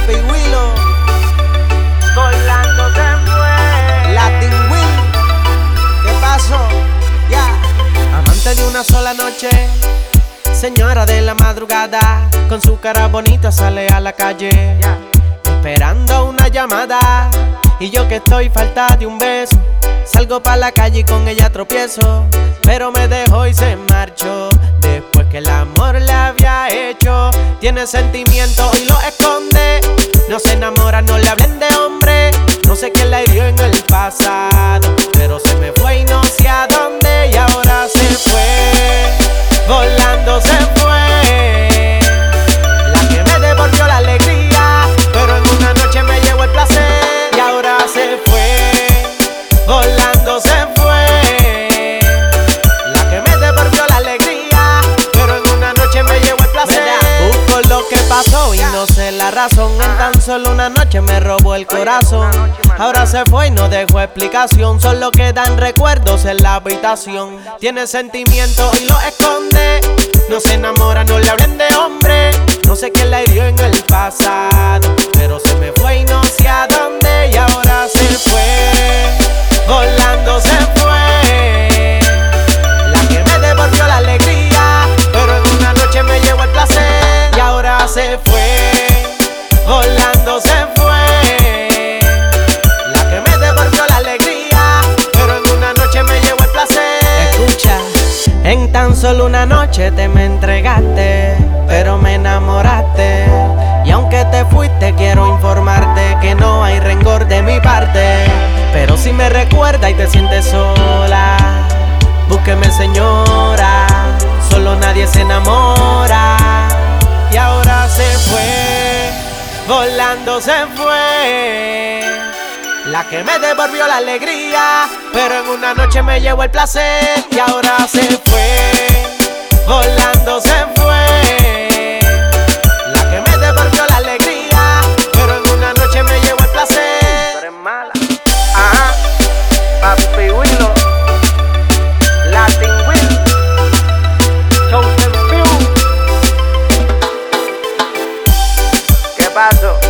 Papi Willow, Volando se fue. Latin Will, ¿qué pasó? Ya. Amante de una sola noche, señora de la madrugada, con su cara bonita sale a la calle, esperando una llamada. Y yo que estoy falta de un beso, salgo pa' la calle y con ella tropiezo, pero me dejó y se marchó, después que el amor le había hecho. Tiene sentimientos y lo esconde, no se enamora, no le hablen de hombre. No sé quién la hirió en el pasado, pero se me fue y no sé a dónde. Y ahora se fue, volando se fue. La que me devolvió la alegría, pero en una noche me llevó el placer. Y ahora se fue, volando se fue. La que me devolvió la alegría, pero en una noche me llevó el placer. Busco lo que pasó y no sé la razón. En tan solo una noche me robó el corazón. Ahora se fue y no dejó explicación, solo quedan recuerdos en la habitación. Tiene sentimientos y lo esconde, no se enamora, no le hablen de hombre. No sé quién la hirió en el pasado, pero se me fue y no sé a dónde. Y ahora se fue, volando se fue. La que me devolvió la alegría, pero en una noche me llevó el placer. Y ahora se fue, volando se fue. La que me devolvió la alegría, pero en una noche me llevó el placer. Escucha, en tan solo una noche te me entregaste, pero me enamoraste. Y aunque te fuiste, quiero informarte que no hay rencor de mi parte. Pero si me recuerda y te sientes sola, búsqueme señora, solo nadie se enamora. Y ahora se fue, volando se fue. La que me devolvió la alegría, pero en una noche me llevó el placer. Y ahora se fue, volando se fue. La que me devolvió la alegría, pero en una noche me llevó el placer. Tú eres mala. Ajá. Papi Willow, Latin Will, Chosen Few. ¿Qué pasó?